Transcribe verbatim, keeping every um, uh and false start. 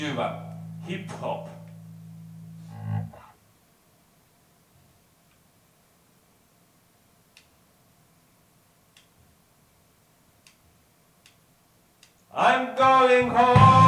じゅうばんヒップホップ。I'm going home.